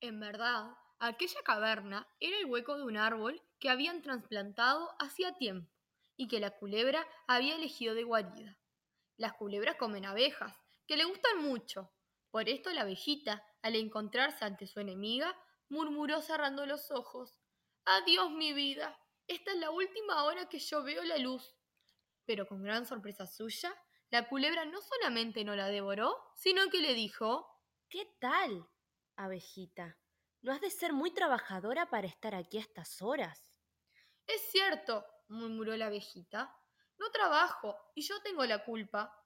En verdad, aquella caverna era el hueco de un árbol que habían trasplantado hacía tiempo y que la culebra había elegido de guarida. Las culebras comen abejas, que le gustan mucho. Por esto la abejita, al encontrarse ante su enemiga, murmuró cerrando los ojos: Adiós, mi vida. Esta es la última hora que yo veo la luz. Pero con gran sorpresa suya, la culebra no solamente no la devoró, sino que le dijo: ¿Qué tal, abejita? ¿No has de ser muy trabajadora para estar aquí a estas horas? Es cierto, murmuró la abejita. No trabajo y yo tengo la culpa.